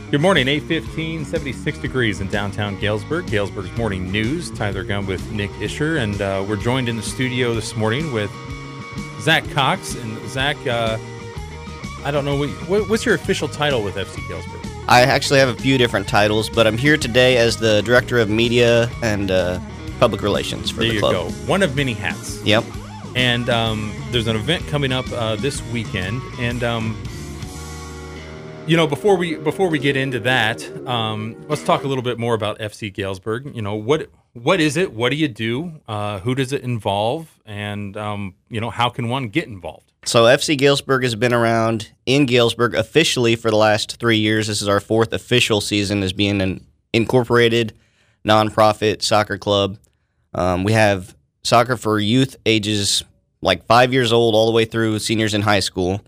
Good morning, 8:15, 76 degrees in downtown Galesburg. Galesburg's Morning News. Tyler Gunn with Nick Isher, and we're joined in the studio this morning with Zach Cox. And Zach, I don't know, what's your official title with FC Galesburg? I actually have a few different titles, but I'm here today as the Director of Media and Public Relations for the club. There you go. One of many hats. Yep. And there's an event coming up this weekend, and before we get into that, let's talk a little bit more about FC Galesburg. You know, what is it? What do you do? Who does it involve? And how can one get involved? So FC Galesburg has been around in Galesburg officially for the last 3 years. This is our fourth official season as being an incorporated nonprofit soccer club. We have soccer for youth ages like 5 years old all the way through seniors in high school.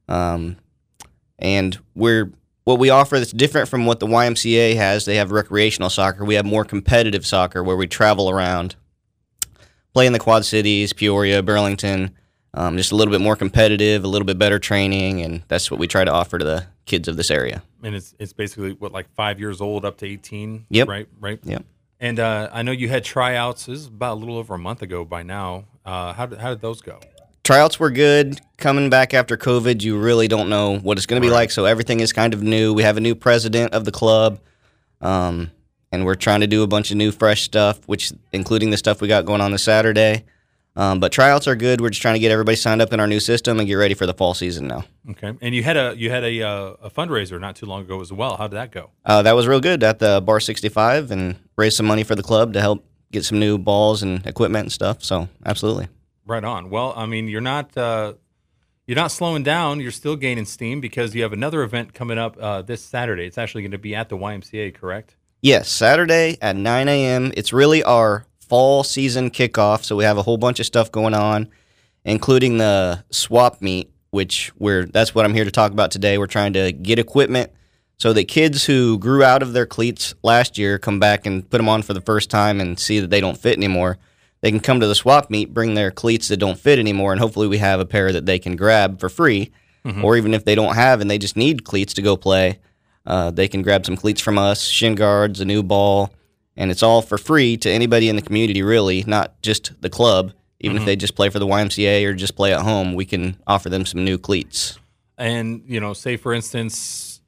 And what we offer that's different from what the YMCA has. They have recreational soccer. We have more competitive soccer where we travel around, play in the Quad Cities, Peoria, Burlington, just a little bit more competitive, a little bit better training, and that's what we try to offer to the kids of this area. And it's basically, like 5 years old up to 18? Yep. Right? Yep. And I know you had tryouts. This is about a little over a month ago by now. How did those go? Tryouts were good. Coming back after COVID, you really don't know what it's going to be like, so everything is kind of new. We have a new president of the club, and we're trying to do a bunch of new, fresh stuff, which including the stuff we got going on this Saturday. But tryouts are good. We're just trying to get everybody signed up in our new system and get ready for the fall season now. Okay. And you had a fundraiser not too long ago as well. How did that go? That was real good at the Bar 65 and raised some money for the club to help get some new balls and equipment and stuff. So absolutely. Right on. Well, I mean, you're not slowing down. You're still gaining steam because you have another event coming up this Saturday. It's actually going to be at the YMCA, correct? Yes, Saturday at 9 a.m. It's really our fall season kickoff, so we have a whole bunch of stuff going on, including the swap meet, that's what I'm here to talk about today. We're trying to get equipment so that kids who grew out of their cleats last year come back and put them on for the first time and see that they don't fit anymore. They can come to the swap meet, bring their cleats that don't fit anymore, and hopefully we have a pair that they can grab for free. Mm-hmm. Or even if they don't have and they just need cleats to go play, they can grab some cleats from us, shin guards, a new ball, and it's all for free to anybody in the community, really, not just the club. Even if they just play for the YMCA or just play at home, we can offer them some new cleats. And, say, for instance,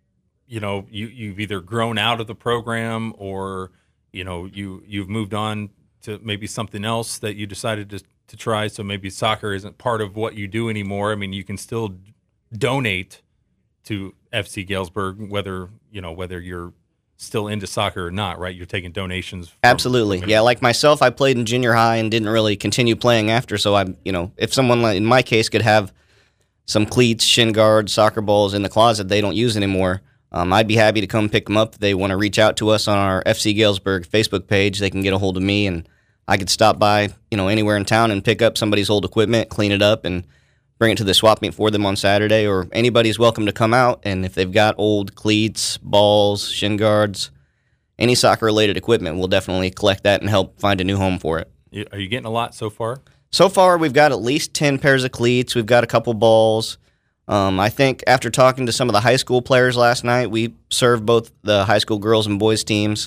you've either grown out of the program or, you've moved on to maybe something else that you decided to try, so maybe soccer isn't part of what you do anymore. I mean, you can still donate to FC Galesburg, whether you're still into soccer or not, right? You're taking donations. Absolutely. Yeah, like myself, I played in junior high and didn't really continue playing after, so if someone in my case could have some cleats, shin guards, soccer balls in the closet they don't use anymore, I'd be happy to come pick them up. If they want to reach out to us on our FC Galesburg Facebook page, they can get a hold of me, and I could stop by, anywhere in town and pick up somebody's old equipment, clean it up, and bring it to the swap meet for them on Saturday. Or anybody's welcome to come out, and if they've got old cleats, balls, shin guards, any soccer-related equipment, we'll definitely collect that and help find a new home for it. Are you getting a lot so far? So far, we've got at least 10 pairs of cleats. We've got a couple balls. I think after talking to some of the high school players last night, we served both the high school girls and boys teams.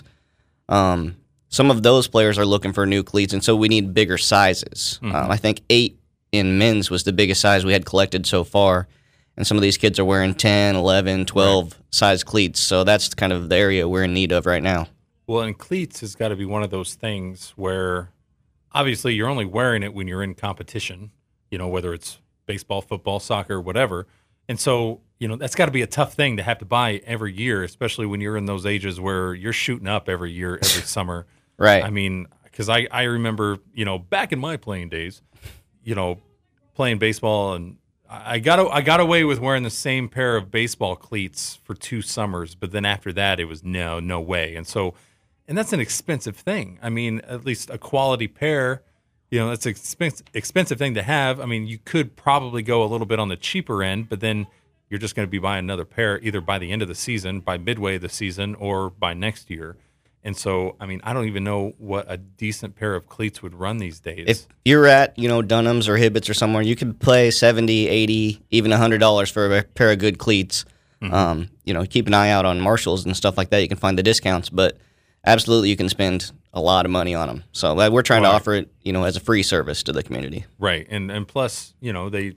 Some of those players are looking for new cleats, and so we need bigger sizes. Mm-hmm. I think 8 in men's was the biggest size we had collected so far, and some of these kids are wearing 10, 11, 12 size cleats, so that's kind of the area we're in need of right now. Well, and cleats has got to be one of those things where obviously you're only wearing it when you're in competition, whether it's baseball, football, soccer, whatever. And so, that's got to be a tough thing to have to buy every year, especially when you're in those ages where you're shooting up every year, every summer. Right. I mean, because I remember, back in my playing days, playing baseball, and I got away with wearing the same pair of baseball cleats for 2 summers, but then after that, it was no way. And so, and that's an expensive thing. I mean, at least a quality pair, that's an expensive thing to have. I mean, you could probably go a little bit on the cheaper end, but then you're just going to be buying another pair either by the end of the season, by midway of the season, or by next year. And so, I mean, I don't even know what a decent pair of cleats would run these days. If you're at, Dunham's or Hibbett's or somewhere, you could pay $70, $80, even $100 for a pair of good cleats. Keep an eye out on Marshalls and stuff like that. You can find the discounts, but absolutely you can spend a lot of money on them. So we're trying to offer it, as a free service to the community. Right. And plus, they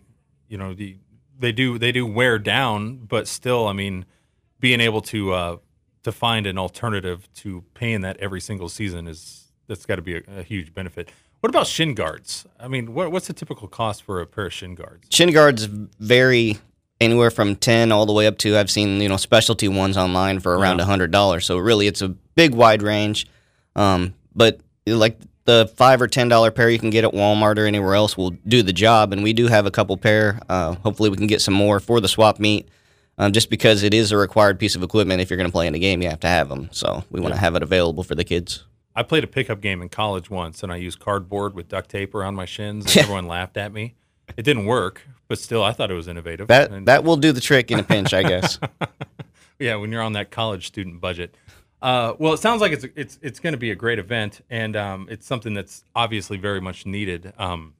do wear down, but still, I mean, being able to find an alternative to paying that every single season that's got to be a huge benefit. What about shin guards? I mean, what's the typical cost for a pair of shin guards? Shin guards vary anywhere from 10 all the way up to, I've seen, specialty ones online for around $100. So really it's a big wide range. But like the $5 or $10 pair you can get at Walmart or anywhere else will do the job. And we do have a couple pair. Hopefully we can get some more for the swap meet. Just because it is a required piece of equipment. If you're going to play in a game, you have to have them. So we want to have it available for the kids. I played a pickup game in college once, and I used cardboard with duct tape around my shins, and everyone laughed at me. It didn't work, but still, I thought it was innovative. That will do the trick in a pinch, I guess. Yeah, when you're on that college student budget. Well, it sounds like it's going to be a great event, and it's something that's obviously very much needed.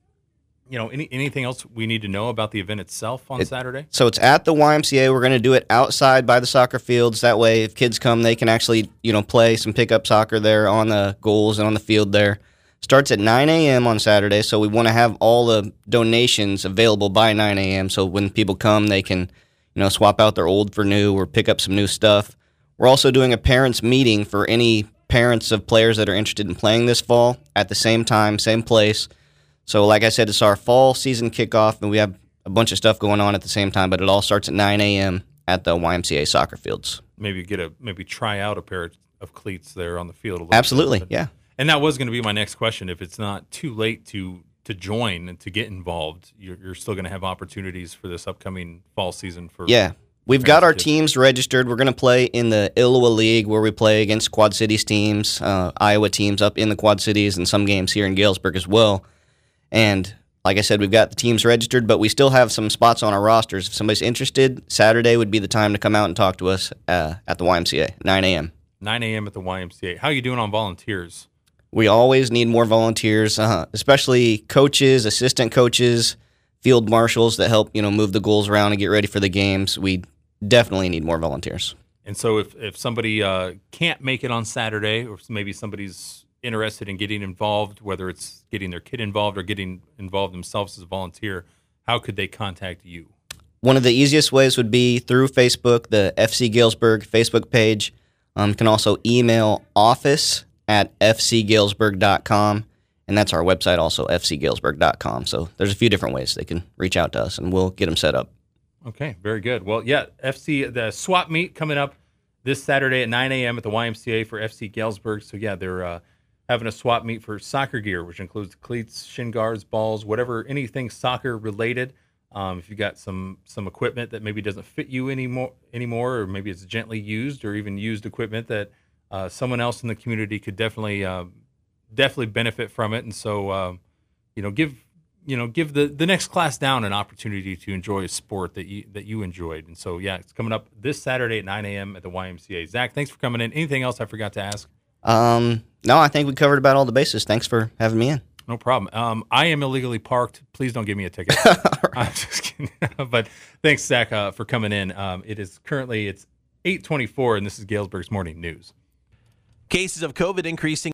Anything else we need to know about the event itself on Saturday? So it's at the YMCA. We're going to do it outside by the soccer fields. That way, if kids come, they can actually, play some pickup soccer there on the goals and on the field there. Starts at 9 a.m. on Saturday, so we want to have all the donations available by 9 a.m. So when people come, they can, swap out their old for new or pick up some new stuff. We're also doing a parents' meeting for any parents of players that are interested in playing this fall at the same time, same place. So like I said, it's our fall season kickoff, and we have a bunch of stuff going on at the same time, but it all starts at 9 a.m. at the YMCA soccer fields. Maybe try out a pair of cleats there on the field a little Absolutely, bit. Yeah. And that was going to be my next question. If it's not too late to join and to get involved, you're still going to have opportunities for this upcoming fall season. We've got our teams registered. We're going to play in the Iowa League, where we play against Quad Cities teams, Iowa teams up in the Quad Cities, and some games here in Galesburg as well. And like I said, we've got the teams registered, but we still have some spots on our rosters. If somebody's interested, Saturday would be the time to come out and talk to us at the YMCA, 9 a.m. 9 a.m. at the YMCA. How are you doing on volunteers? We always need more volunteers, especially coaches, assistant coaches, field marshals that help, move the goals around and get ready for the games. We definitely need more volunteers. And so if somebody can't make it on Saturday, or maybe somebody's interested in getting involved, whether it's getting their kid involved or getting involved themselves as a volunteer, how could they contact you? One of the easiest ways would be through Facebook, the FC Galesburg Facebook page. You can also email office@fcgalesburg.com, and that's our website also, fcgalesburg.com. So there's a few different ways they can reach out to us, and we'll get them set up. Okay, very good. Well, the swap meet coming up this Saturday at 9 a.m. at the YMCA for FC Galesburg. So, they're having a swap meet for soccer gear, which includes cleats, shin guards, balls, anything soccer related. If you've got some equipment that maybe doesn't fit you anymore, or maybe it's gently used or even used equipment that someone else in the community could definitely benefit from it. And so, give the next class down an opportunity to enjoy a sport that you enjoyed. And so, it's coming up this Saturday at 9 a.m. at the YMCA. Zach, thanks for coming in. Anything else I forgot to ask? No, I think we covered about all the bases. Thanks for having me in. No problem. I am illegally parked. Please don't give me a ticket. I'm just kidding. But thanks, Zach, for coming in. It's 8:24, and this is Galesburg's Morning News. Cases of COVID increasing.